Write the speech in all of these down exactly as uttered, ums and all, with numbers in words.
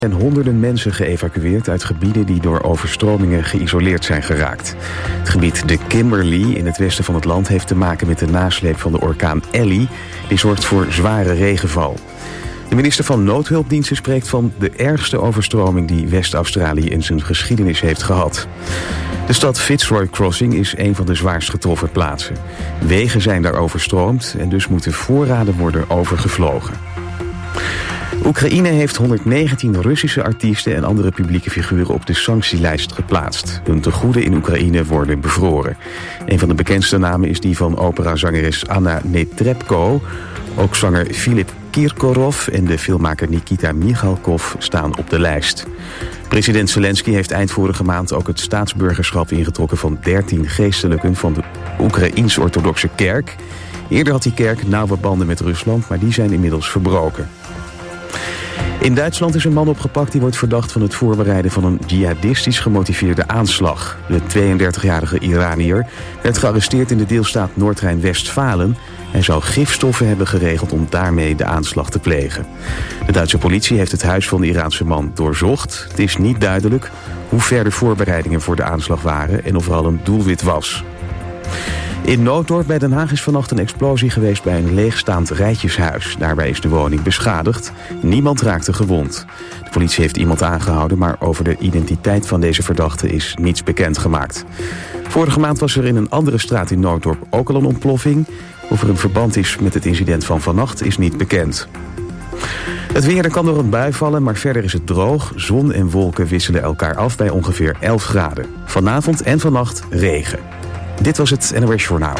Er zijn honderden mensen geëvacueerd uit gebieden die door overstromingen geïsoleerd zijn geraakt. Het gebied de Kimberley in het westen van het land heeft te maken met de nasleep van de orkaan Ellie. Die zorgt voor zware regenval. De minister van Noodhulpdiensten spreekt van de ergste overstroming die West-Australië in zijn geschiedenis heeft gehad. De stad Fitzroy Crossing is een van de zwaarst getroffen plaatsen. Wegen zijn daar overstroomd en dus moeten voorraden worden overgevlogen. Oekraïne heeft honderdnegentien Russische artiesten en andere publieke figuren op de sanctielijst geplaatst. Hun tegoeden in Oekraïne worden bevroren. Een van de bekendste namen is die van operazangeres Anna Netrebko. Ook zanger Filip Kirkorov en de filmmaker Nikita Michalkov staan op de lijst. President Zelensky heeft eind vorige maand ook het staatsburgerschap ingetrokken van dertien geestelijken van de Oekraïens-orthodoxe kerk. Eerder had die kerk nauwe banden met Rusland, maar die zijn inmiddels verbroken. In Duitsland is een man opgepakt die wordt verdacht van het voorbereiden van een jihadistisch gemotiveerde aanslag. De tweeëndertigjarige Iranier werd gearresteerd in de deelstaat Noord-Rijn-Westfalen. Hij zou gifstoffen hebben geregeld om daarmee de aanslag te plegen. De Duitse politie heeft het huis van de Iraanse man doorzocht. Het is niet duidelijk hoe ver de voorbereidingen voor de aanslag waren en of er al een doelwit was. In Nooddorp bij Den Haag is vannacht een explosie geweest bij een leegstaand rijtjeshuis. Daarbij is de woning beschadigd. Niemand raakte gewond. De politie heeft iemand aangehouden, maar over de identiteit van deze verdachte is niets bekendgemaakt. Vorige maand was er in een andere straat in Nooddorp ook al een ontploffing. Of er een verband is met het incident van vannacht is niet bekend. Het weer, er kan door een bui vallen, maar verder is het droog. Zon en wolken wisselen elkaar af bij ongeveer elf graden. Vanavond en vannacht regen. Dit was het N O S Journaal.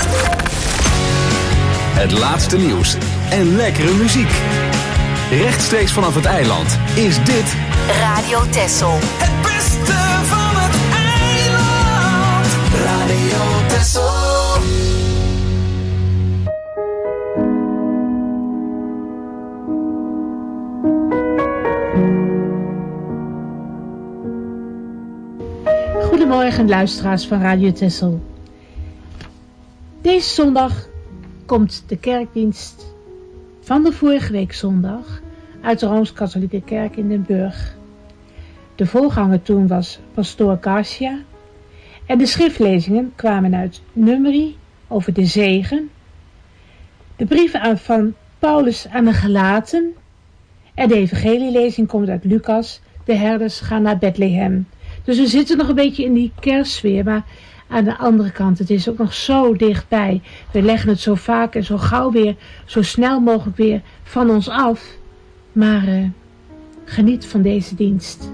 Het laatste nieuws en lekkere muziek. Rechtstreeks vanaf het eiland is dit Radio Texel. Het beste van het eiland. Radio Texel. Goedemorgen luisteraars van Radio Texel. Deze zondag komt de kerkdienst van de vorige week zondag uit de Rooms-Katholieke Kerk in Den Burg. De voorganger toen was pastoor Garcia en de schriftlezingen kwamen uit Numeri over de zegen, de brieven van Paulus aan de Galaten en de evangelielezing komt uit Lucas, de herders gaan naar Bethlehem. Dus we zitten nog een beetje in die kerstsfeer, maar aan de andere kant, het is ook nog zo dichtbij. We leggen het zo vaak en zo gauw weer, zo snel mogelijk weer van ons af. Maar uh, geniet van deze dienst.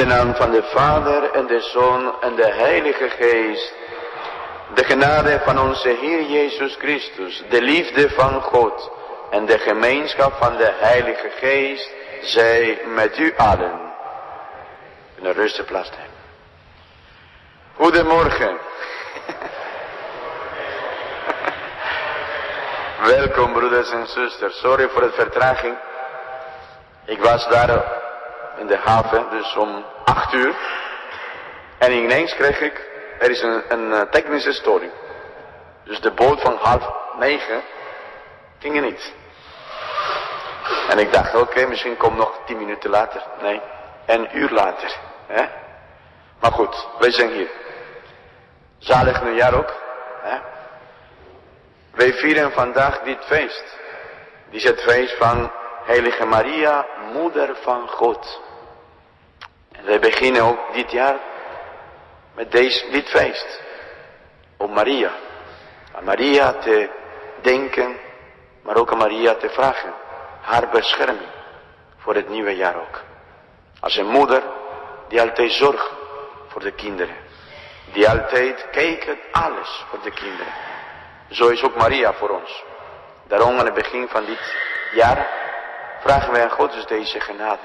de naam van de Vader en de Zoon en de Heilige Geest. De genade van onze Heer Jezus Christus, de liefde van God en de gemeenschap van de Heilige Geest zij met u allen. Een rustige plaats nemen. Goedemorgen. Welkom broeders en zusters. Sorry voor de vertraging. Ik was daar in de haven, dus om acht uur. En ineens kreeg ik, er is een, een technische storing. Dus de boot van half negen ging er niet. En ik dacht, oké, okay, misschien komt nog tien minuten later. Nee, een uur later. Hè? Maar goed, wij zijn hier. Zalig nieuwjaar ook. Hè? Wij vieren vandaag dit feest. Dit is het feest van Heilige Maria, Moeder van God. En wij beginnen ook dit jaar met deze, dit feest. Om Maria. Aan Maria te denken, maar ook aan Maria te vragen. Haar bescherming voor het nieuwe jaar ook. Als een moeder die altijd zorgt voor de kinderen. Die altijd kijkt alles voor de kinderen. Zo is ook Maria voor ons. Daarom aan het begin van dit jaar vragen wij aan God dus deze genade.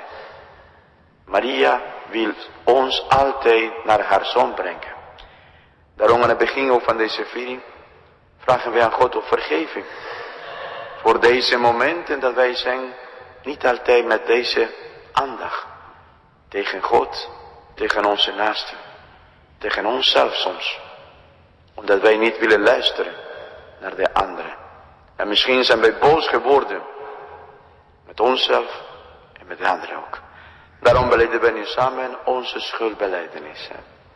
Maria wil ons altijd naar haar zoon brengen. Daarom aan het begin ook van deze viering vragen wij aan God om vergeving. Voor deze momenten dat wij zijn niet altijd met deze aandacht. Tegen God, tegen onze naasten, tegen onszelf soms. Omdat wij niet willen luisteren naar de anderen. En misschien zijn wij boos geworden. Met onszelf en met de anderen ook. Daarom belijden wij nu samen onze schuldbelijdenis.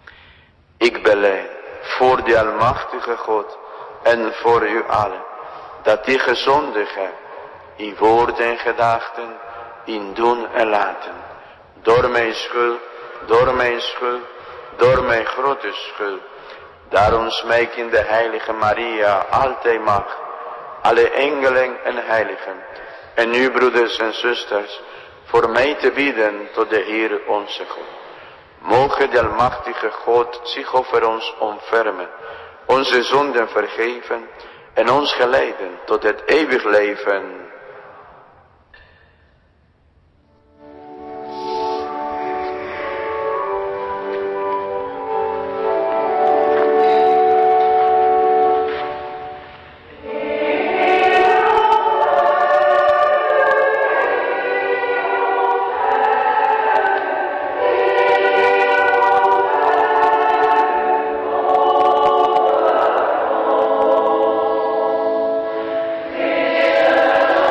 Ik belijd voor de almachtige God en voor u allen. Dat die gezondigd hebt in woord en gedachten, in doen en laten. Door mijn schuld, door mijn schuld, door mijn grote schuld. Daarom smijk in de heilige Maria altijd mag. Alle engelen en heiligen. En nu broeders en zusters, voor mij te bieden tot de Heer onze God. Mogen de almachtige God zich over ons ontfermen, onze zonden vergeven en ons geleiden tot het eeuwig leven. Yeah.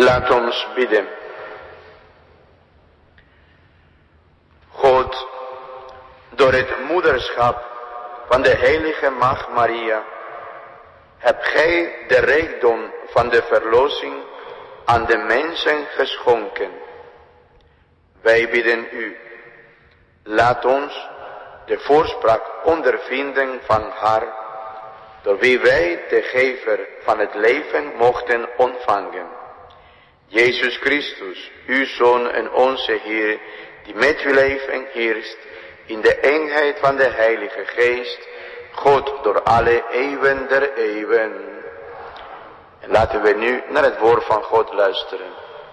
Laat ons bidden. God, door het moederschap van de heilige Maagd Maria, hebt gij de rijkdom van de verlossing aan de mensen geschonken. Wij bidden u, laat ons de voorspraak ondervinden van haar, door wie wij de gever van het leven mochten ontvangen. Jezus Christus, uw Zoon en onze Heer, die met uw leven heerst, in de eenheid van de Heilige Geest, God door alle eeuwen der eeuwen. En laten we nu naar het woord van God luisteren.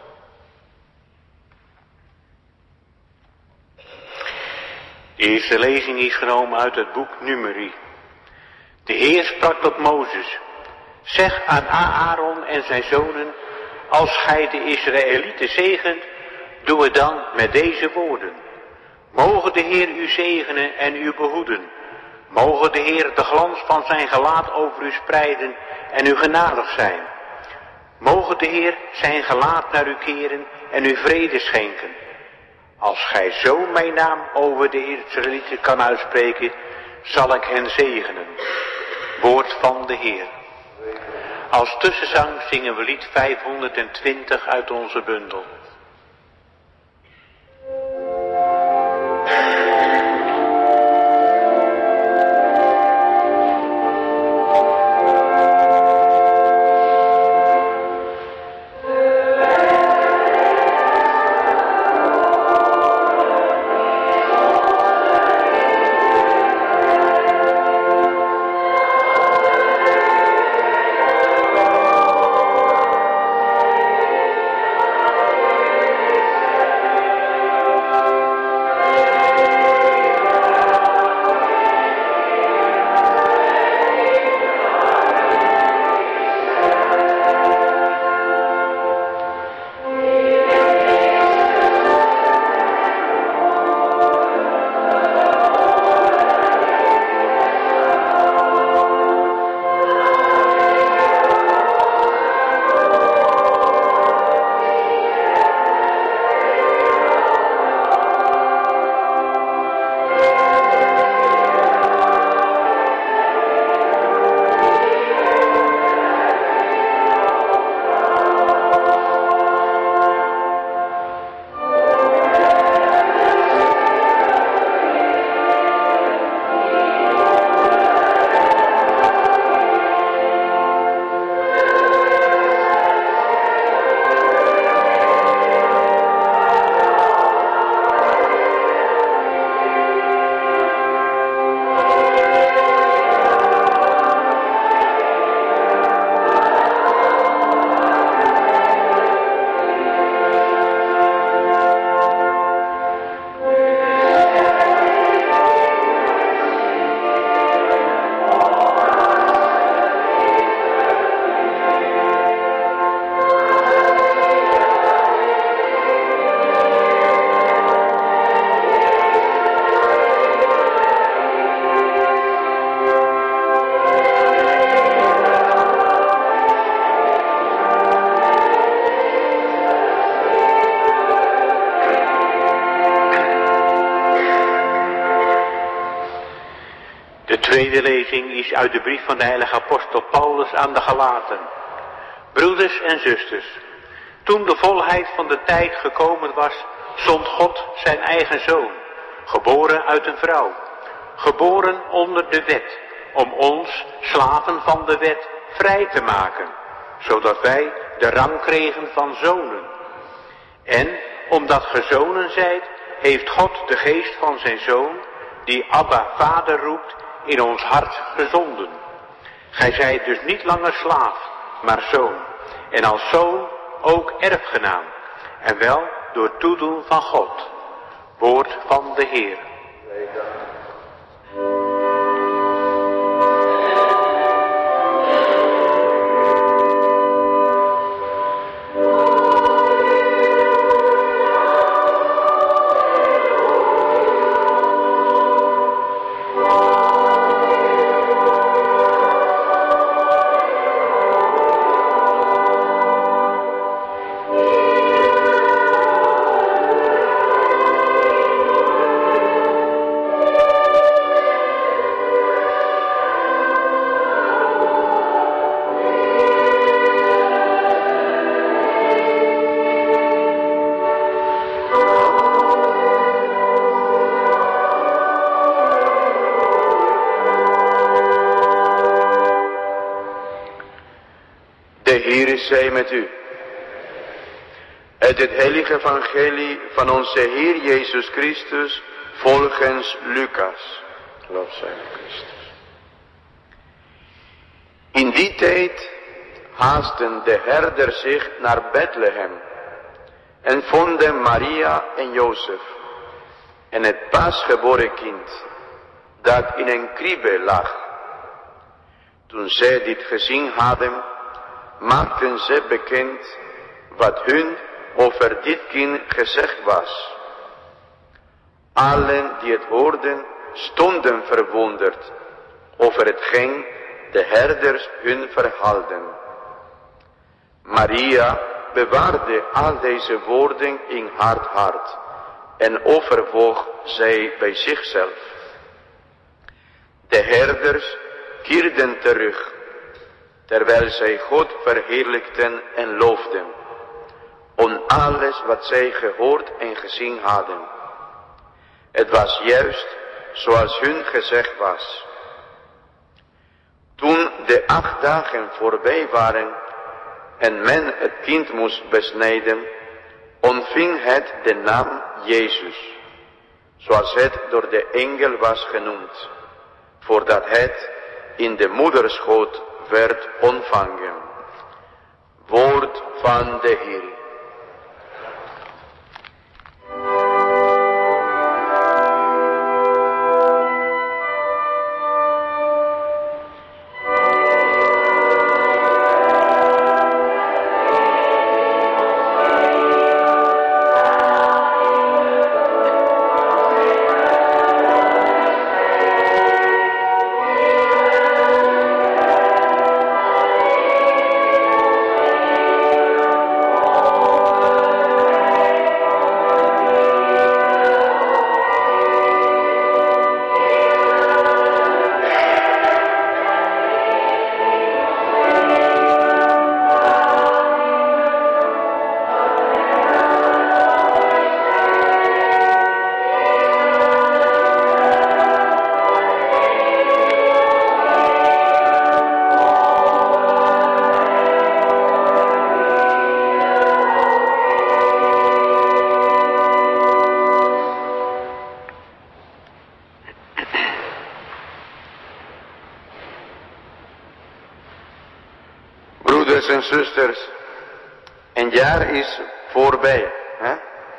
De eerste lezing is genomen uit het boek Numeri. De Heer sprak tot Mozes: zeg aan Aaron en zijn zonen, als gij de Israëlieten zegent, doe het dan met deze woorden. Mogen de Heer u zegenen en u behoeden. Mogen de Heer de glans van zijn gelaat over u spreiden en u genadig zijn. Mogen de Heer zijn gelaat naar u keren en u vrede schenken. Als gij zo mijn naam over de Israëlieten kan uitspreken, zal ik hen zegenen. Woord van de Heer. Als tussenzang zingen we lied vijfhonderdtwintig uit onze bundel. De tweede lezing is uit de brief van de heilige apostel Paulus aan de Galaten. Broeders en zusters, toen de volheid van de tijd gekomen was, zond God zijn eigen zoon, geboren uit een vrouw, geboren onder de wet, om ons, slaven van de wet, vrij te maken, zodat wij de rang kregen van zonen. En omdat ge zonen zijt, heeft God de geest van zijn zoon, die Abba, Vader roept, in ons hart gezonden. Gij zijt dus niet langer slaaf, maar zoon, en als zoon ook erfgenaam, en wel door toedoen van God. Woord van de Heer. Heer zij met u. Uit het heilige evangelie van onze Heer Jezus Christus volgens Lucas. Lof zij Christus. In die tijd haasten de herders zich naar Bethlehem en vonden Maria en Jozef en het pasgeboren kind dat in een kribbe lag. Toen zij dit gezien hadden, maakten ze bekend wat hun over dit kind gezegd was. Allen die het hoorden, stonden verwonderd over hetgeen de herders hun verhaalden. Maria bewaarde al deze woorden in haar hart en overwoog zij bij zichzelf. De herders keerden terug, terwijl zij God verheerlijkten en loofden, om alles wat zij gehoord en gezien hadden. Het was juist zoals hun gezegd was. Toen de acht dagen voorbij waren en men het kind moest besnijden, ontving het de naam Jezus, zoals het door de engel was genoemd, voordat het in de moederschoot werd ontvangen. Woord van de Heer. Broeders en zusters, een jaar is voorbij. Hè?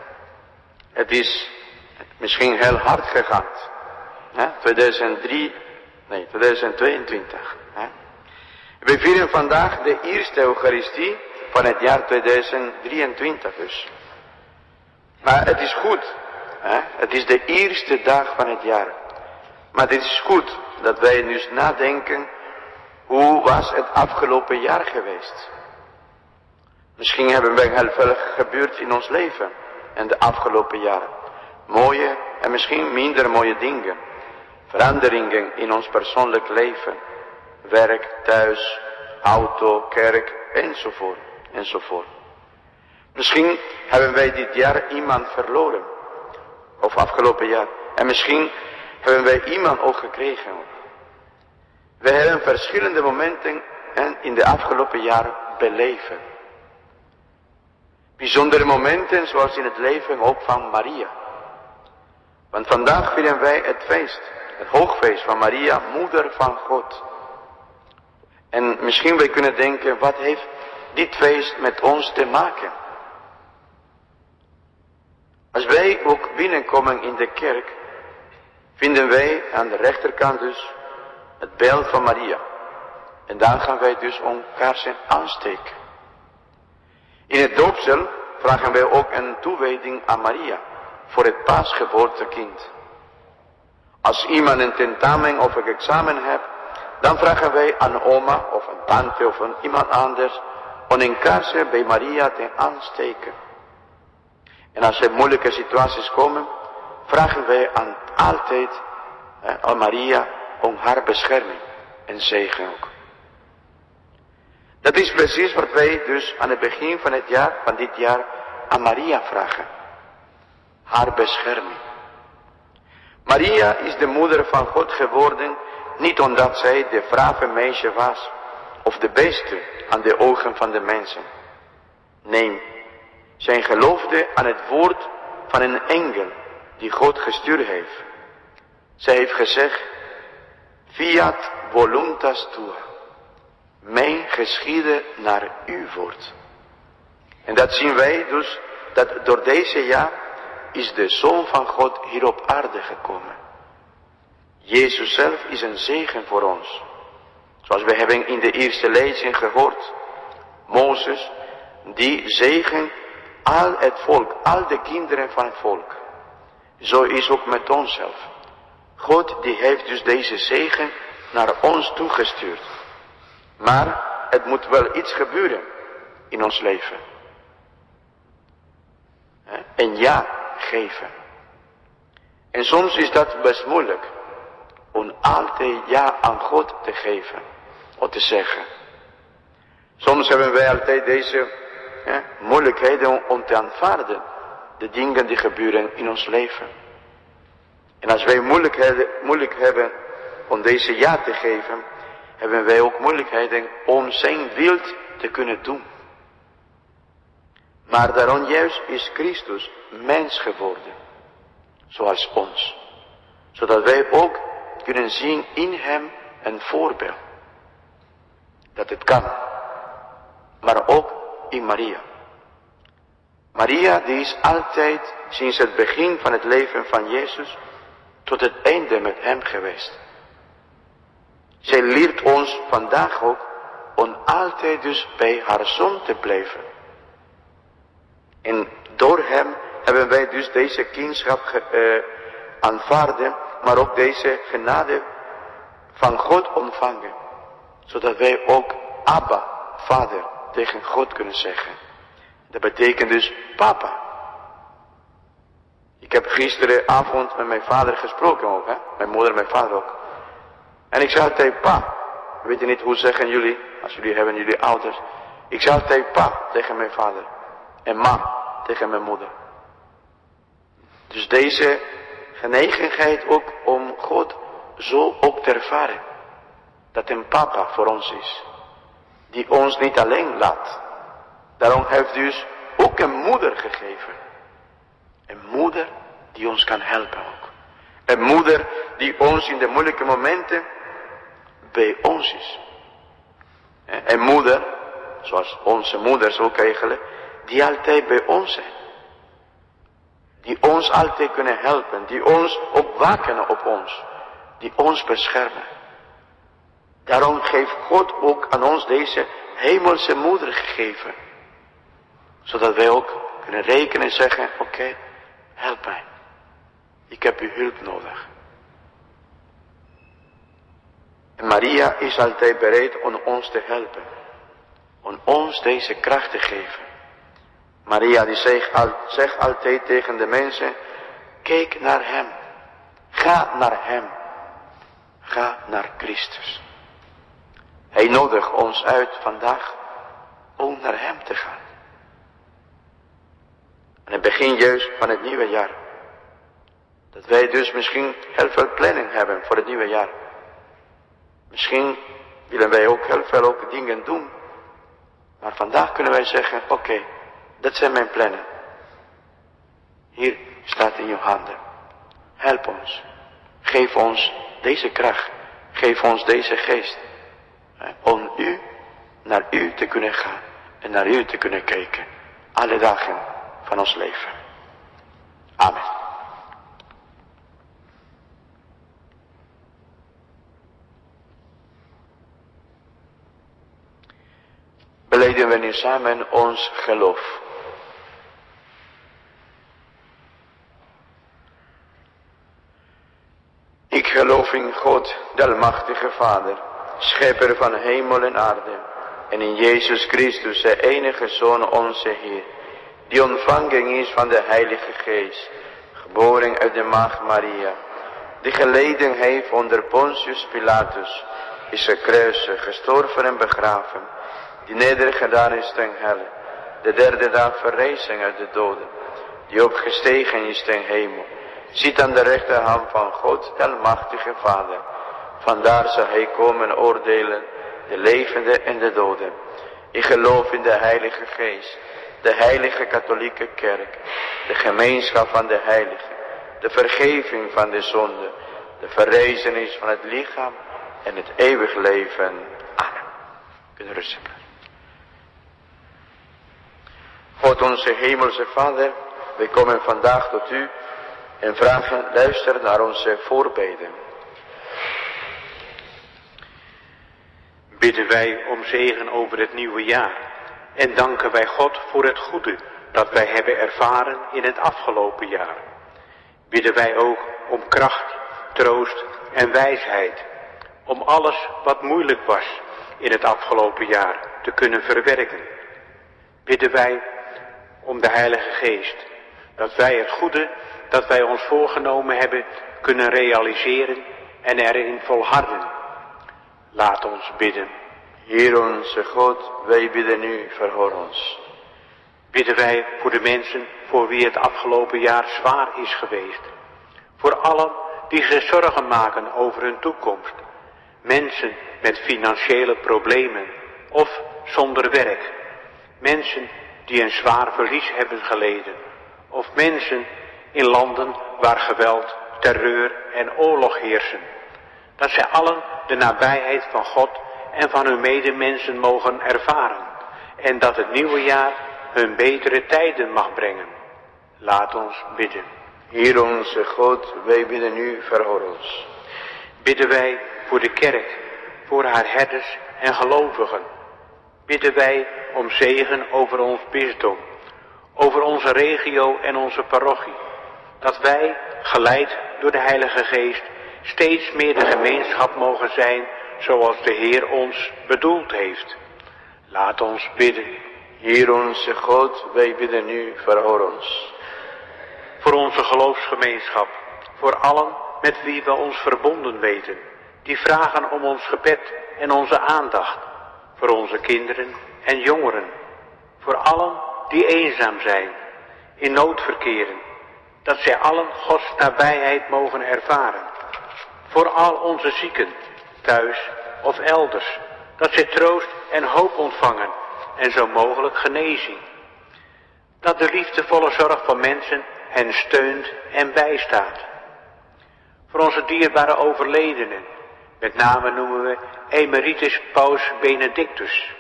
Het is misschien heel hard gegaan. Hè? tweeduizend drie, nee, tweeduizend tweeëntwintig. Hè? We vieren vandaag de eerste Eucharistie van het jaar tweeduizend drieëntwintig dus. Maar het is goed. Hè? Het is de eerste dag van het jaar. Maar het is goed dat wij nu nadenken, hoe was het afgelopen jaar geweest? Misschien hebben we heel veel gebeurd in ons leven en de afgelopen jaren. Mooie en misschien minder mooie dingen. Veranderingen in ons persoonlijk leven. Werk, thuis, auto, kerk, enzovoort, enzovoort. Misschien hebben wij dit jaar iemand verloren. Of afgelopen jaar. En misschien hebben wij iemand ook gekregen. We hebben verschillende momenten in de afgelopen jaren beleven. Bijzondere momenten zoals in het leven ook van Maria. Want vandaag vieren wij het feest, het hoogfeest van Maria, moeder van God. En misschien wij kunnen denken, wat heeft dit feest met ons te maken? Als wij ook binnenkomen in de kerk, vinden wij aan de rechterkant dus het beeld van Maria. En daar gaan wij dus om kaarsen aansteken. In het doopsel vragen wij ook een toewijding aan Maria voor het pasgeboortekind. Als iemand een tentamen of een examen heeft, dan vragen wij aan oma of een tante of aan iemand anders om een kaarsje bij Maria te aansteken. En als er moeilijke situaties komen, vragen wij aan altijd eh, aan Maria om haar bescherming en zegen ook. Dat is precies wat wij dus aan het begin van het jaar, van dit jaar, aan Maria vragen. Haar bescherming. Maria is de moeder van God geworden, niet omdat zij de brave meisje was, of de beste aan de ogen van de mensen. Nee, zij geloofde aan het woord van een engel die God gestuurd heeft. Zij heeft gezegd, fiat voluntas tua, mijn geschieden naar uw woord. En dat zien wij dus, dat door deze ja is de Zoon van God hier op aarde gekomen. Jezus zelf is een zegen voor ons. Zoals we hebben in de eerste lezing gehoord. Mozes, die zegen al het volk, al de kinderen van het volk. Zo is ook met onszelf. God die heeft dus deze zegen naar ons toegestuurd. Maar het moet wel iets gebeuren in ons leven. Een ja geven. En soms is dat best moeilijk. Om altijd ja aan God te geven. Of te zeggen. Soms hebben wij altijd deze hè, moeilijkheden om, om te aanvaarden. De dingen die gebeuren in ons leven. En als wij moeilijkheden, moeilijk hebben om deze ja te geven. Hebben wij ook moeilijkheden om zijn wil te kunnen doen. Maar daarom juist is Christus mens geworden. Zoals ons. Zodat wij ook kunnen zien in hem een voorbeeld. Dat het kan. Maar ook in Maria. Maria die is altijd sinds het begin van het leven van Jezus tot het einde met hem geweest. Zij leert ons vandaag ook om altijd dus bij haar Zoon te blijven. En door hem hebben wij dus deze kindschap uh, aanvaarden, maar ook deze genade van God ontvangen. Zodat wij ook Abba, Vader, tegen God kunnen zeggen. Dat betekent dus papa. Ik heb gisteravond met mijn vader gesproken ook, hè? Mijn moeder en mijn vader ook. En ik zei altijd pa. Weet je niet hoe zeggen jullie, als jullie hebben jullie ouders. Ik zei altijd pa tegen mijn vader. En ma tegen mijn moeder. Dus deze genegenheid ook om God zo ook te ervaren. Dat een papa voor ons is. Die ons niet alleen laat. Daarom heeft hij dus ook een moeder gegeven. Een moeder die ons kan helpen ook. Een moeder die ons in de moeilijke momenten bij ons is. Een moeder, zoals onze moeders ook eigenlijk, die altijd bij ons zijn. Die ons altijd kunnen helpen. Die ons ook waken op ons. Die ons beschermen. Daarom heeft God ook aan ons deze hemelse moeder gegeven. Zodat wij ook kunnen rekenen en zeggen, oké, okay, help mij. Ik heb uw hulp nodig. En Maria is altijd bereid om ons te helpen. Om ons deze kracht te geven. Maria die zegt, al, zegt altijd tegen de mensen, kijk naar hem. Ga naar hem. Ga naar Christus. Hij nodigt ons uit vandaag om naar hem te gaan. En het begin juist van het nieuwe jaar. Dat wij dus misschien heel veel planning hebben voor het nieuwe jaar. Misschien willen wij ook heel veel ook dingen doen. Maar vandaag kunnen wij zeggen, oké, okay, dat zijn mijn plannen. Hier staat in je handen. Help ons. Geef ons deze kracht. Geef ons deze geest. Om u, naar u te kunnen gaan. En naar u te kunnen kijken. Alle dagen van ons leven. Amen. Belijden we nu samen ons geloof. Ik geloof in God, de almachtige Vader, schepper van hemel en aarde, en in Jezus Christus, de enige Zoon, onze Heer, die ontvangen is van de Heilige Geest, geboren uit de maagd Maria, die geleden heeft onder Pontius Pilatus, is gekruisigd, gestorven en begraven, die nedergedaan is ten helle, de derde dag verrezen uit de doden, die opgestegen is ten hemel, zit aan de rechterhand van God, de almachtige Vader. Vandaar zal hij komen oordelen de levende en de doden. Ik geloof in de Heilige Geest, de heilige katholieke kerk, de gemeenschap van de heiligen, de vergeving van de zonde, de verrijzenis van het lichaam en het eeuwig leven. Amen. Kunnen rusten. God onze hemelse Vader, wij komen vandaag tot u en vragen, luister naar onze voorbeden. Bidden wij om zegen over het nieuwe jaar en danken wij God voor het goede dat wij hebben ervaren in het afgelopen jaar. Bidden wij ook om kracht, troost en wijsheid, om alles wat moeilijk was in het afgelopen jaar te kunnen verwerken. Bidden wij om de Heilige Geest, dat wij het goede dat wij ons voorgenomen hebben kunnen realiseren en erin volharden. Laat ons bidden. Heer onze God, wij bidden u, verhoor ons. Bidden wij voor de mensen voor wie het afgelopen jaar zwaar is geweest. Voor allen die zich zorgen maken over hun toekomst. Mensen met financiële problemen of zonder werk. Mensen die een zwaar verlies hebben geleden. Of mensen in landen waar geweld, terreur en oorlog heersen. Dat zij allen de nabijheid van God en van hun medemensen mogen ervaren. En dat het nieuwe jaar hun betere tijden mag brengen. Laat ons bidden. Heer onze God, wij bidden u, verhoor ons. Bidden wij voor de kerk, voor haar herders en gelovigen. Bidden wij om zegen over ons bisdom, over onze regio en onze parochie. Dat wij, geleid door de Heilige Geest, steeds meer de gemeenschap mogen zijn zoals de Heer ons bedoeld heeft. Laat ons bidden. Heer onze God, wij bidden u, verhoor ons. Voor onze geloofsgemeenschap, voor allen met wie we ons verbonden weten, die vragen om ons gebed en onze aandacht. Voor onze kinderen en jongeren, voor allen die eenzaam zijn, in nood verkeren, dat zij allen Gods nabijheid mogen ervaren. Voor al onze zieken, thuis of elders, dat zij troost en hoop ontvangen en zo mogelijk genezing. Dat de liefdevolle zorg van mensen hen steunt en bijstaat. Voor onze dierbare overledenen, met name noemen we Emeritus Paus Benedictus,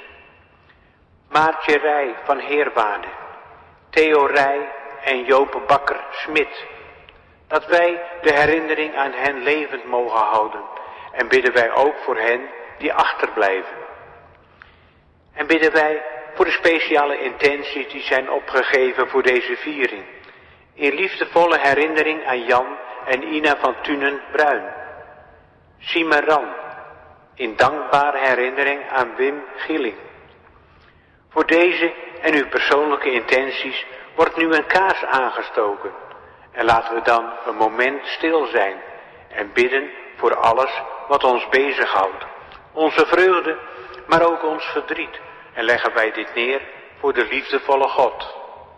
Maartje Rij van Heerwaarde, Theo Rij en Joop Bakker-Smit. Dat wij de herinnering aan hen levend mogen houden en bidden wij ook voor hen die achterblijven. En bidden wij voor de speciale intenties die zijn opgegeven voor deze viering. In liefdevolle herinnering aan Jan en Ina van Tunen-Bruin. Simeran, in dankbare herinnering aan Wim Gilling. Voor deze en uw persoonlijke intenties wordt nu een kaars aangestoken. En laten we dan een moment stil zijn en bidden voor alles wat ons bezighoudt. Onze vreugde, maar ook ons verdriet. En leggen wij dit neer voor de liefdevolle God.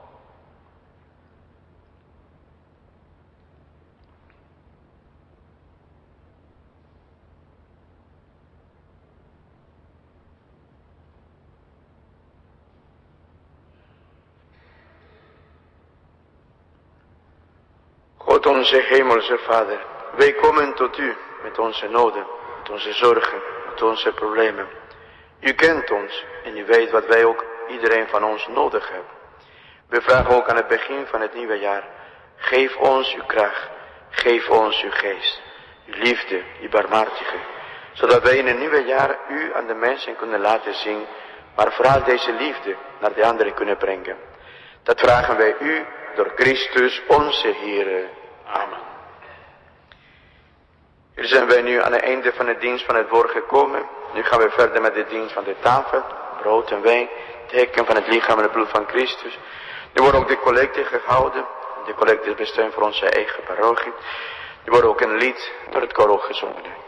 God onze hemelse Vader, wij komen tot u met onze noden, met onze zorgen, met onze problemen. U kent ons en u weet wat wij ook, iedereen van ons, nodig hebben. We vragen ook aan het begin van het nieuwe jaar, geef ons uw kracht, geef ons uw geest, uw liefde, uw barmhartige, zodat wij in het nieuwe jaar u aan de mensen kunnen laten zien, maar vooral deze liefde naar de anderen kunnen brengen. Dat vragen wij u door Christus onze Heer. Amen. Hier zijn wij nu aan het einde van de dienst van het woord gekomen. Nu gaan we verder met de dienst van de tafel, brood en wijn, teken van het lichaam en het bloed van Christus. Er wordt ook de collecte gehouden. De collecte is bestemd voor onze eigen parochie. Er wordt ook een lied door het koor gezongen.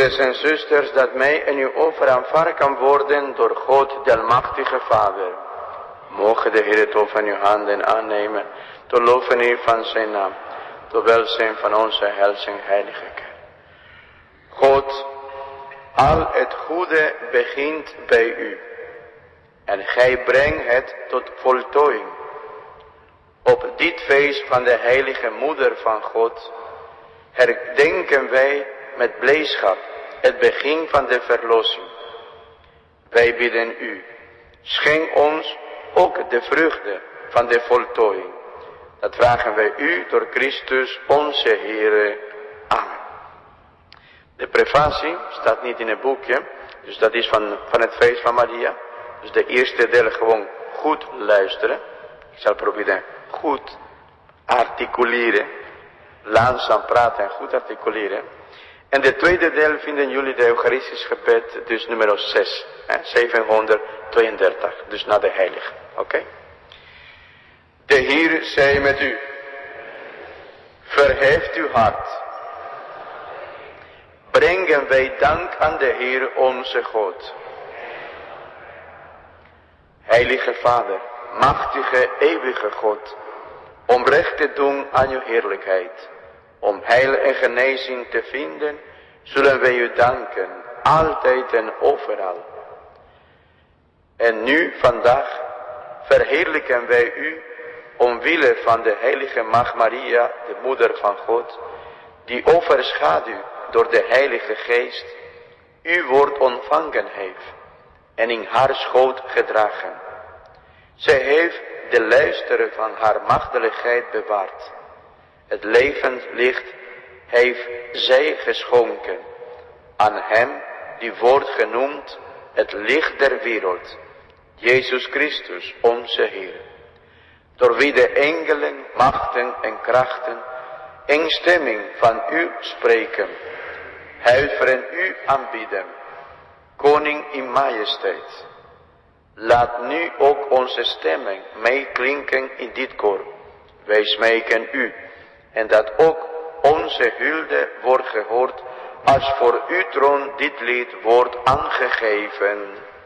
Broeders en zusters, dat mij en uw offer aanvaard kan worden door God, de Almachtige Vader. Mogen de Heer het offer van uw handen aannemen, tot lof en eer van zijn naam, tot welzijn van onze hels en heilige kerk. God, al het goede begint bij u, en gij brengt het tot voltooiing. Op dit feest van de heilige moeder van God, herdenken wij met blijdschap het begin van de verlossing. Wij bidden u, schenk ons ook de vruchten van de voltooiing. Dat vragen wij u door Christus onze Heere. Amen. De prefatie staat niet in het boekje, dus dat is van, van het feest van Maria. Dus de eerste deel gewoon goed luisteren. Ik zal proberen goed articuleren, langzaam praten en goed articuleren. En de tweede deel vinden jullie de Eucharistisch gebed, dus nummer zes, hè, zevenhonderdtweeëndertig, dus na de heilige. Oké? Okay? De Heer zij met u. Verheft uw hart. Brengen wij dank aan de Heer onze God. Heilige Vader, machtige, eeuwige God, om recht te doen aan uw heerlijkheid, om heil en genezing te vinden, zullen wij u danken, altijd en overal. En nu, vandaag, verheerlijken wij u, omwille van de heilige Maagd Maria, de moeder van God, die overschaduwd door de Heilige Geest, uw woord ontvangen heeft en in haar schoot gedragen. Zij heeft de luisteren van haar machtelijkheid bewaard. Het levenslicht heeft zij geschonken aan hem die wordt genoemd het licht der wereld, Jezus Christus, onze Heer, door wie de engelen, machten en krachten in stemming van u spreken, huiveren u aanbieden, koning in majesteit. Laat nu ook onze stemming meeklinken in dit koor. Wij smeken u, en dat ook onze hulde wordt gehoord, als voor uw troon dit lied wordt aangegeven.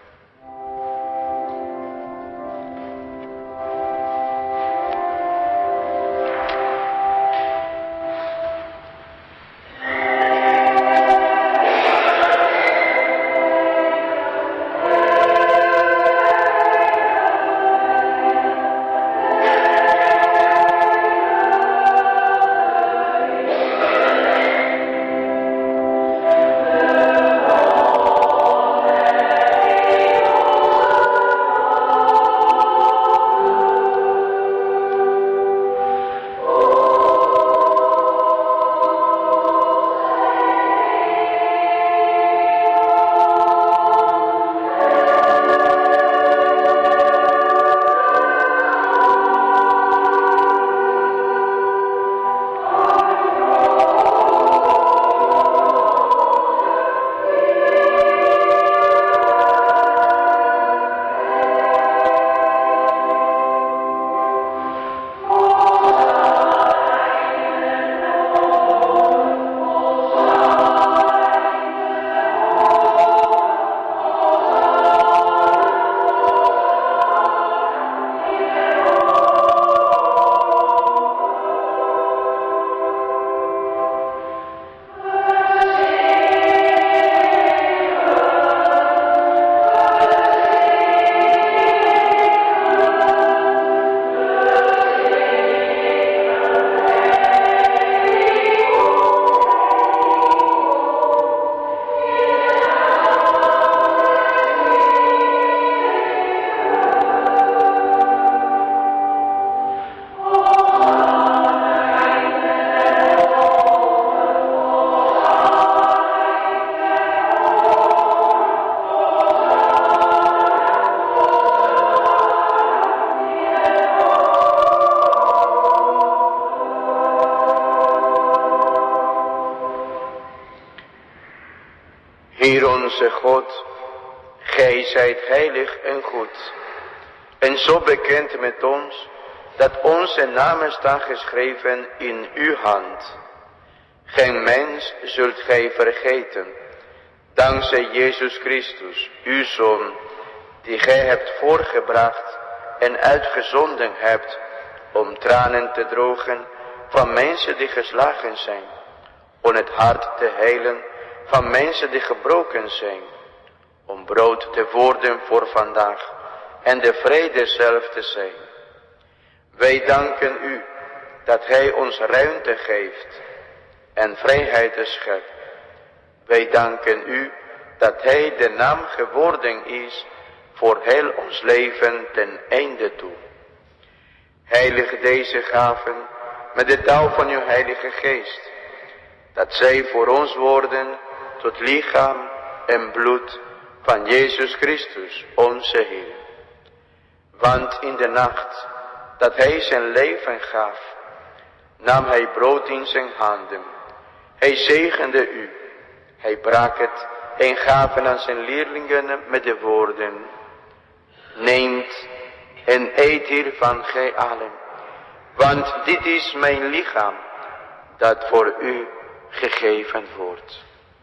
Heer onze God, gij zijt heilig en goed, en zo bekend met ons, dat onze namen staan geschreven in uw hand. Geen mens zult gij vergeten, Dankzij Jezus Christus, uw Zoon, die gij hebt voorgebracht en uitgezonden hebt om tranen te drogen van mensen die geslagen zijn, om het hart te heilen van mensen die gebroken zijn, om brood te worden voor vandaag en de vrede zelf te zijn. Wij danken u dat hij ons ruimte geeft en vrijheid schept. Wij danken u dat hij de naam geworden is voor heel ons leven ten einde toe. Heilig deze gaven met de touw van uw Heilige Geest, dat zij voor ons worden tot lichaam en bloed van Jezus Christus, onze Heer. Want in de nacht dat hij zijn leven gaf, nam hij brood in zijn handen. Hij zegende u, hij brak het en gaf aan zijn leerlingen met de woorden: neemt en eet hiervan gij allen, want dit is mijn lichaam, dat voor u gegeven wordt.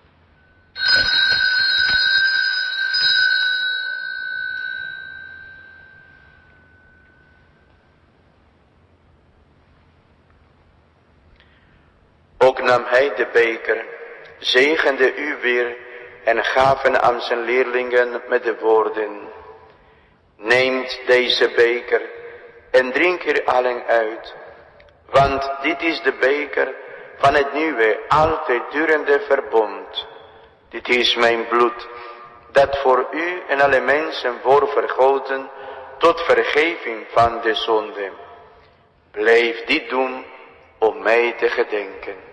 Ook nam hij de beker, zegende u weer en gaven aan zijn leerlingen met de woorden: neemt deze beker en drink er allen uit, want dit is de beker van het nieuwe, altijd durende verbond. Dit is mijn bloed, dat voor u en alle mensen wordt vergoten tot vergeving van de zonde. Blijf dit doen om mij te gedenken.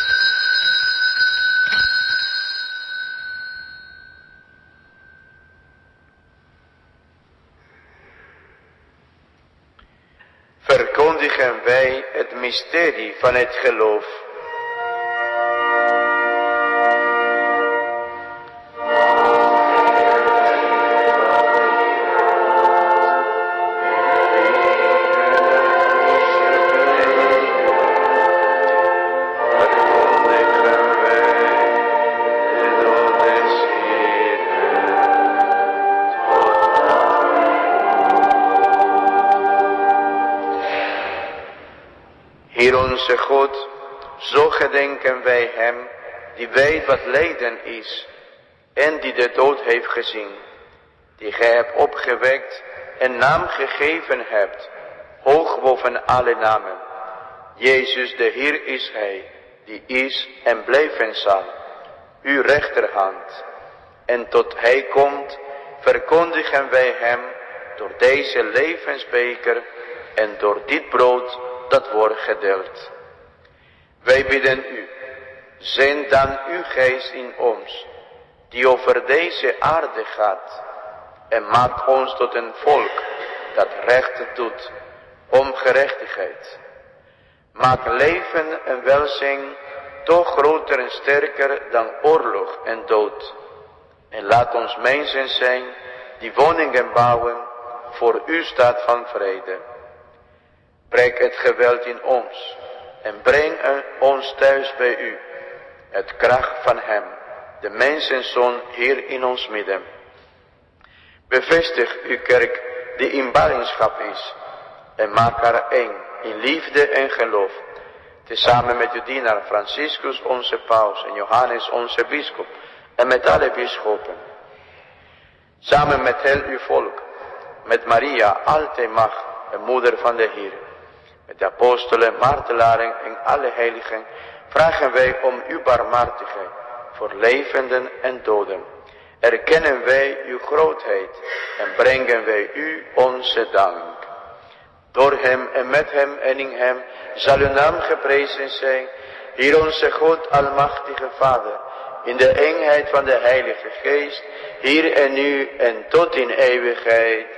Verkondigen wij het mysterie van het geloof. Heer onze God, zo gedenken wij hem die weet wat lijden is en die de dood heeft gezien, die gij hebt opgewekt en naam gegeven hebt, hoog boven alle namen. Jezus de Heer is hij, die is en blijven zal, uw rechterhand. En tot hij komt, verkondigen wij hem door deze levensbeker en door dit brood dat wordt gedeeld. Wij bidden u, zend dan uw geest in ons, die over deze aarde gaat, en maak ons tot een volk dat recht doet, om gerechtigheid. Maak leven en welzijn toch groter en sterker dan oorlog en dood. En laat ons mensen zijn die woningen bouwen voor uw staat van vrede. Breek het geweld in ons en breng ons thuis bij u. Het kracht van hem, de mensenzoon, hier in ons midden. Bevestig uw kerk die in ballingschap is en maak haar één in liefde en geloof. Tezamen met uw dienaar Franciscus onze paus en Johannes onze bisschop en met alle bisschoppen. Samen met heel uw volk, met Maria altijd mag, de moeder van de Heer. Met de apostelen, martelaren en alle heiligen vragen wij om uw barmhartigheid voor levenden en doden. Erkennen wij uw grootheid en brengen wij u onze dank. Door hem en met hem en in hem zal uw naam geprezen zijn, Heer onze God, almachtige Vader, in de eenheid van de Heilige Geest, hier en nu en tot in eeuwigheid.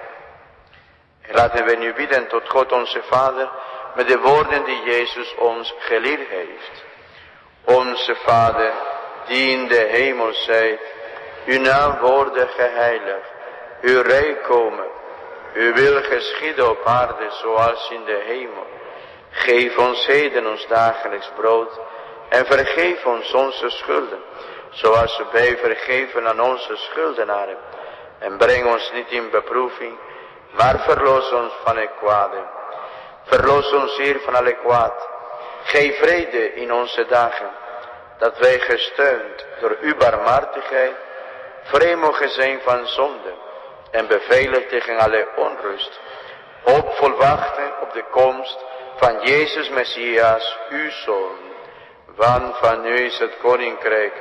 Laten we nu bidden tot God onze Vader met de woorden die Jezus ons geleerd heeft. Onze Vader, die in de hemel zijt, uw naam worde geheiligd, uw rijk komen, uw wil geschieden op aarde zoals in de hemel. Geef ons heden ons dagelijks brood en vergeef ons onze schulden, zoals wij vergeven aan onze schuldenaren. En breng ons niet in beproeving, maar verlos ons van het kwade. Verlos ons, Heer, van alle kwaad. Geef vrede in onze dagen, dat wij gesteund door uw barmhartigheid vrij mogen zijn van zonde en beveiligd tegen alle onrust. Hoop volwachten op de komst van Jezus Messias, uw Zoon. Want van u is het koninkrijk.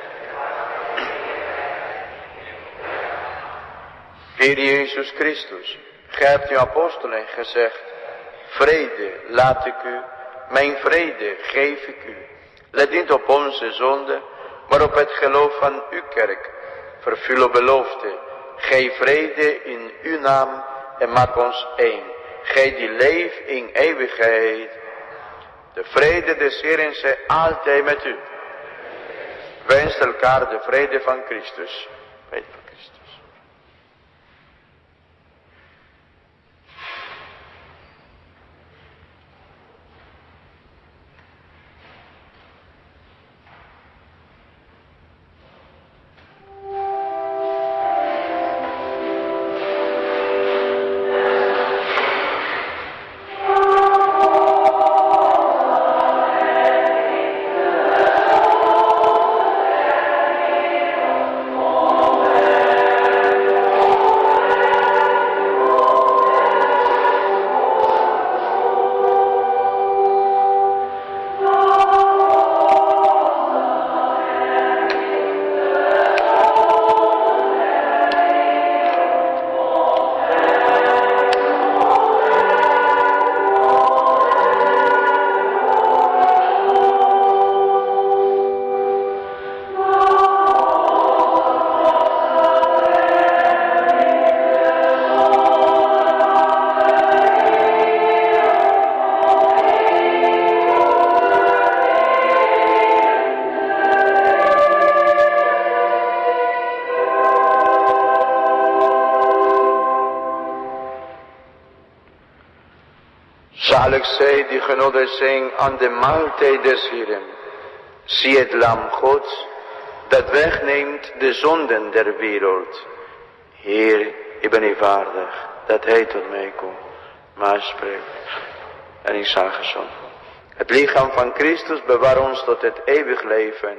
Heer Jezus Christus, gij hebt uw apostelen gezegd, vrede laat ik u, mijn vrede geef ik u. Let niet op onze zonde, maar op het geloof van uw kerk. Vervul uw belofte, geef vrede in uw naam en maak ons één. Gij die leeft in eeuwigheid. De vrede des Heeren zij altijd met u. Wens elkaar de vrede van Christus. Vrede van Christus. Zalig zij die genodigd zijn aan de maaltijd des Heeren. Zie het lam Gods, dat wegneemt de zonden der wereld. Heer, ik ben niet waardig, dat hij tot mij komt, maar spreek en ik zag gezond. Het lichaam van Christus bewaart ons tot het eeuwig leven.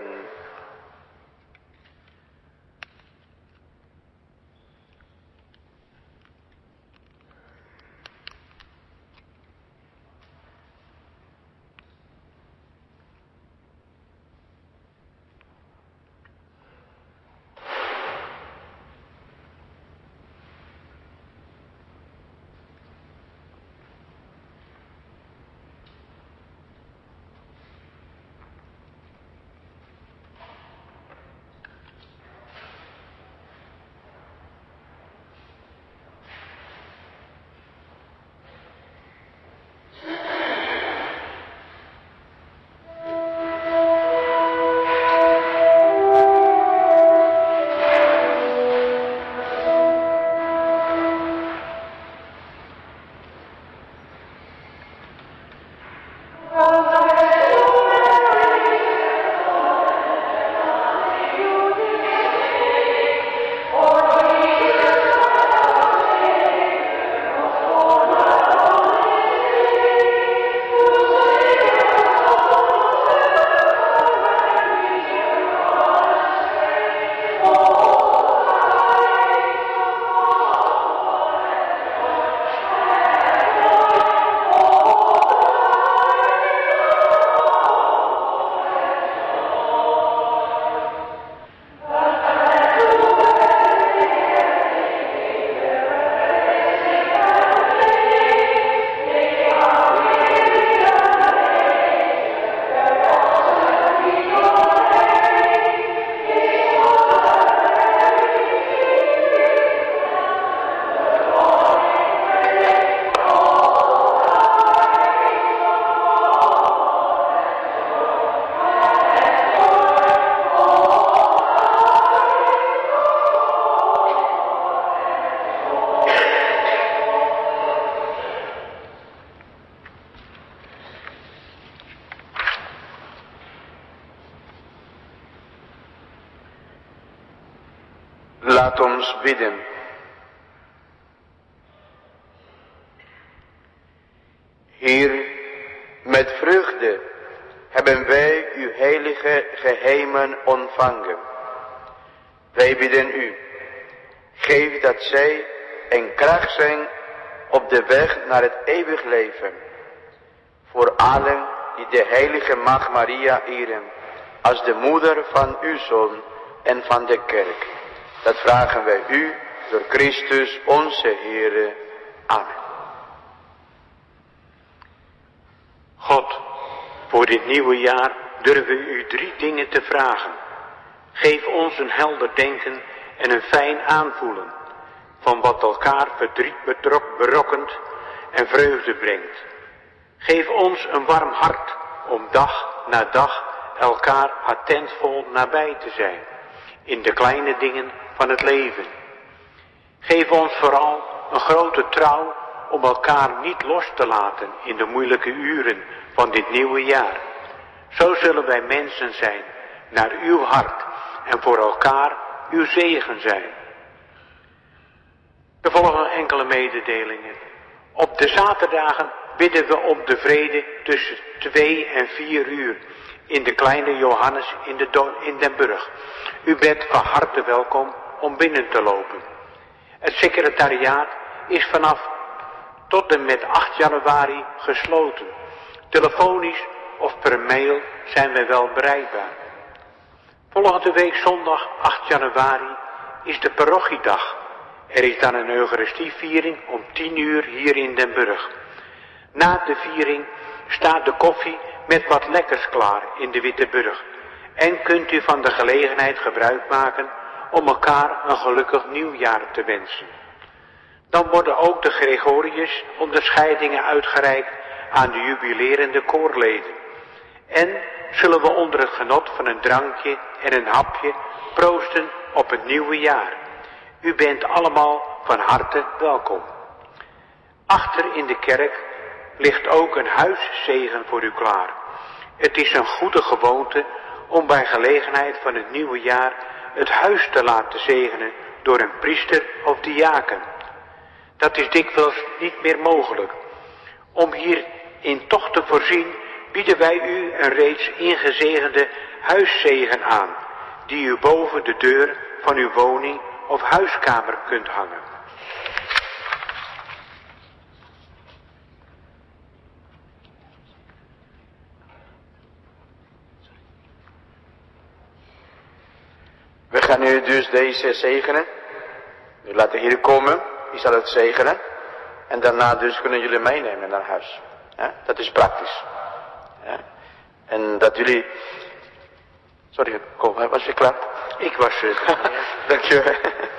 Laat ons bidden. Heer, met vreugde hebben wij uw heilige geheimen ontvangen. Wij bidden u, geef dat zij een kracht zijn op de weg naar het eeuwig leven. Voor allen die de heilige Maagd Maria eren, als de moeder van uw Zoon en van de kerk. Dat vragen wij u door Christus onze Heere. Amen. God, voor dit nieuwe jaar durven we u drie dingen te vragen. Geef ons een helder denken en een fijn aanvoelen van wat elkaar verdriet betrok, berokkent en vreugde brengt. Geef ons een warm hart om dag na dag elkaar attentvol nabij te zijn in de kleine dingen van het leven. Geef ons vooral een grote trouw om elkaar niet los te laten in de moeilijke uren van dit nieuwe jaar. Zo zullen wij mensen zijn naar uw hart en voor elkaar uw zegen zijn. Er volgen enkele mededelingen. Op de zaterdagen bidden we om de vrede tussen twee en vier uur in de kleine Johannes in, de Do- in Den Burg. U bent van harte welkom om binnen te lopen. Het secretariaat is vanaf tot en met acht januari gesloten. Telefonisch of per mail zijn wij wel bereikbaar. Volgende week zondag acht januari is de parochiedag. Er is dan een eucharistieviering om tien uur hier in Den Burg. Na de viering staat de koffie met wat lekkers klaar in de Witte Burg. En kunt u van de gelegenheid gebruik maken om elkaar een gelukkig nieuwjaar te wensen. Dan worden ook de Gregorius onderscheidingen uitgereikt aan de jubilerende koorleden. En zullen we onder het genot van een drankje en een hapje proosten op het nieuwe jaar. U bent allemaal van harte welkom. Achter in de kerk ligt ook een huiszegen voor u klaar. Het is een goede gewoonte om bij gelegenheid van het nieuwe jaar het huis te laten zegenen door een priester of diaken. Dat is dikwijls niet meer mogelijk. Om hierin toch te voorzien bieden wij u een reeds ingezegende huiszegen aan, die u boven de deur van uw woning of huiskamer kunt hangen. We gaan nu dus deze zegenen. U laat de Heer komen, die zal het zegenen. En daarna dus kunnen jullie meenemen naar huis. Ja, dat is praktisch. Ja. En dat jullie... Sorry, kom, was je klaar? Ik was het. Dankjewel.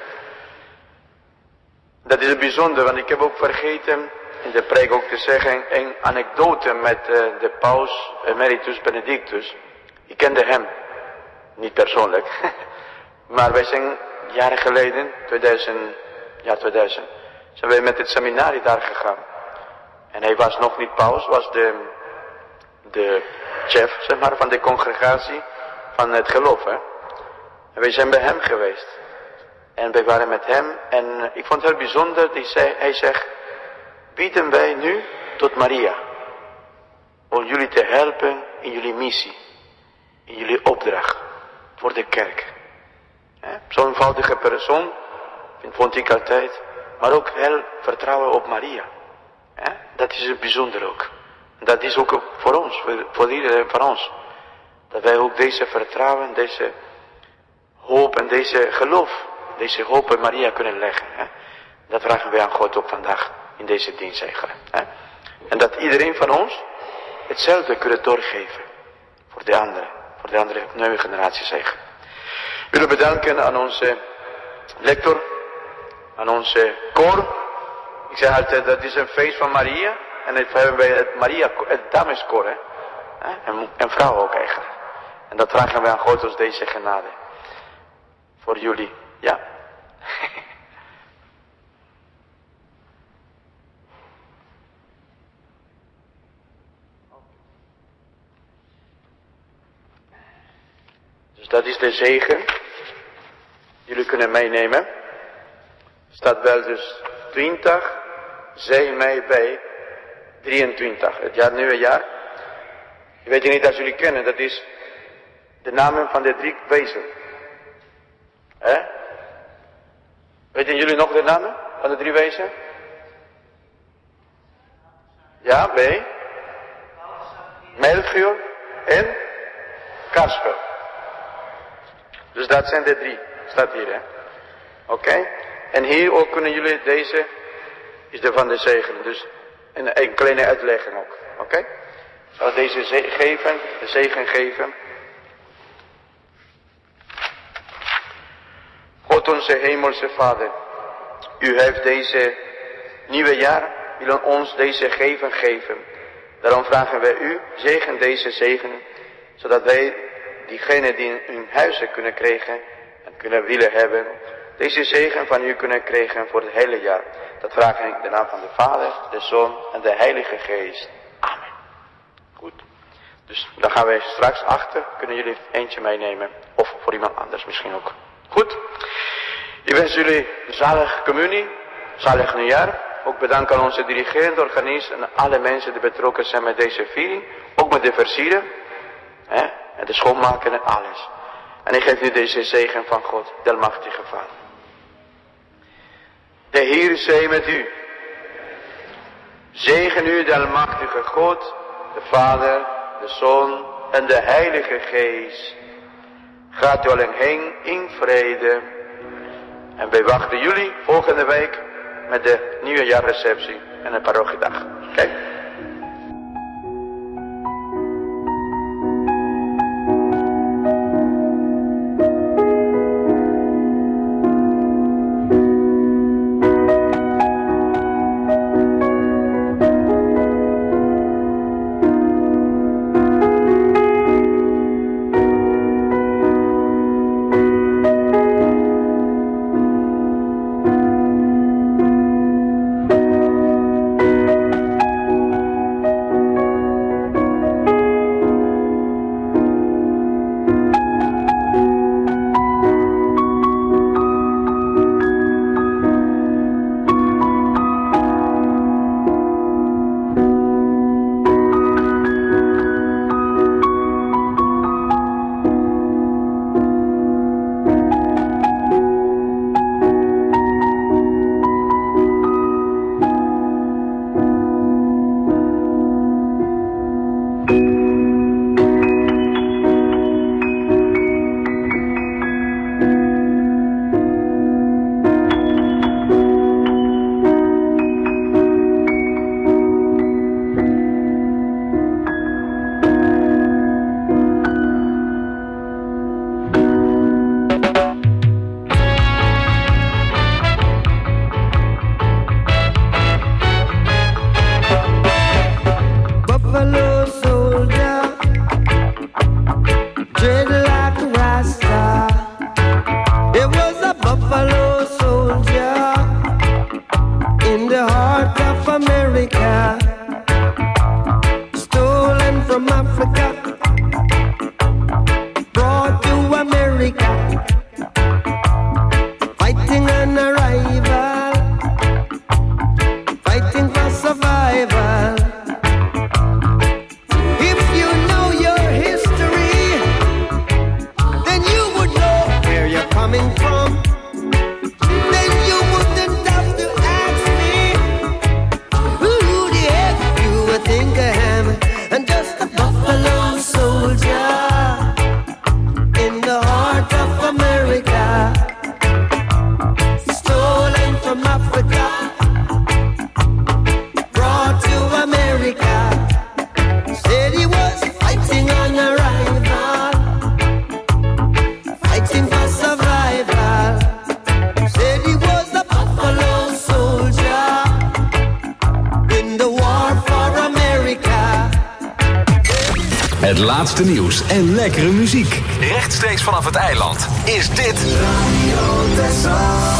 Dat is het bijzonder, want ik heb ook vergeten in de preek ook te zeggen een anekdote met uh, de paus Emeritus Benedictus. Ik kende hem, niet persoonlijk, maar wij zijn jaren geleden, tweeduizend, ja tweeduizend, zijn wij met het seminarie daar gegaan. En hij was nog niet paus, was de, de chef, zeg maar, van de congregatie van het geloof, hè. En wij zijn bij hem geweest. En wij waren met hem en ik vond het heel bijzonder, die zei, hij zegt, bieden wij nu tot Maria. Om jullie te helpen in jullie missie. In jullie opdracht. Voor de kerk. Zo'n eenvoudige persoon, vond ik altijd. Maar ook heel vertrouwen op Maria. Dat is het bijzonder ook. Dat is ook voor ons, voor iedereen van ons. Dat wij ook deze vertrouwen, deze hoop en deze geloof, deze hoop in Maria kunnen leggen. Hè? Dat vragen wij aan God ook vandaag in deze dienst eigenlijk. Hè? En dat iedereen van ons hetzelfde kunnen doorgeven voor de anderen, voor de andere nieuwe generatie zeggen. We willen bedanken aan onze lector, aan onze koor. Ik zeg altijd, dat is een feest van Maria. En het hebben wij het Maria, het dameskoor, hè? En, en vrouwen ook eigenlijk. En dat vragen wij aan God als deze genade. Voor jullie, ja. Dus dat is de zegen. jullie kunnen meenemen. Staat wel dus twintig, zeven mei bij drieëntwintig, het jaar, nieuwe jaar. Je weet je niet als jullie kennen, dat is de namen van de drie wezen. Hè? Weten jullie nog de namen van de drie wezen? Ja, B. Melchior en Kasper. Dus dat zijn de drie, staat hier, hè. Oké? Okay? En hier ook kunnen jullie, deze is de van de zegen. Dus een, een kleine uitlegging ook. Oké? Okay? Ik zal deze ze- geven, de zegen geven. God onze hemelse Vader, u heeft deze nieuwe jaar, willen ons deze geven geven. Daarom vragen wij u, zegen deze zegen, zodat wij diegenen die in hun huizen kunnen krijgen en kunnen willen hebben, deze zegen van u kunnen krijgen voor het hele jaar. Dat vraag ik in de naam van de Vader, de Zoon en de Heilige Geest. Amen. Goed. Dus daar gaan wij straks achter. Kunnen jullie eentje meenemen? Of voor iemand anders misschien ook. Goed. Ik wens jullie zalig communie, zalig nieuwjaar. Ook bedanken aan onze dirigent, organist en alle mensen die betrokken zijn met deze viering. Ook met de versieren. Hè? En de schoonmaken en alles. En ik geef nu deze zegen van God, de almachtige Vader. De Heer zij met u. Zegen u de almachtige God, de Vader, de Zoon en de Heilige Geest. Gaat u allen heen in vrede. En wij wachten jullie volgende week met de nieuwjaarreceptie en de parochiedag. Kijk. Het laatste nieuws en lekkere muziek. Rechtstreeks vanaf het eiland is dit Radio Texel.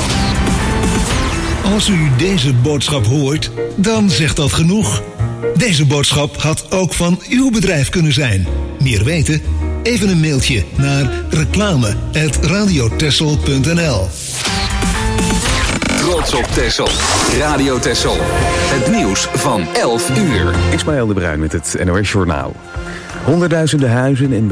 Als u deze boodschap hoort, dan zegt dat genoeg. Deze boodschap had ook van uw bedrijf kunnen zijn. Meer weten? Even een mailtje naar reclame at radiotessel punt n l. Trots op Texel. Radio Texel. Het nieuws van elf uur. Ismaël de Bruin met het N O S Journaal. Honderdduizenden huizen en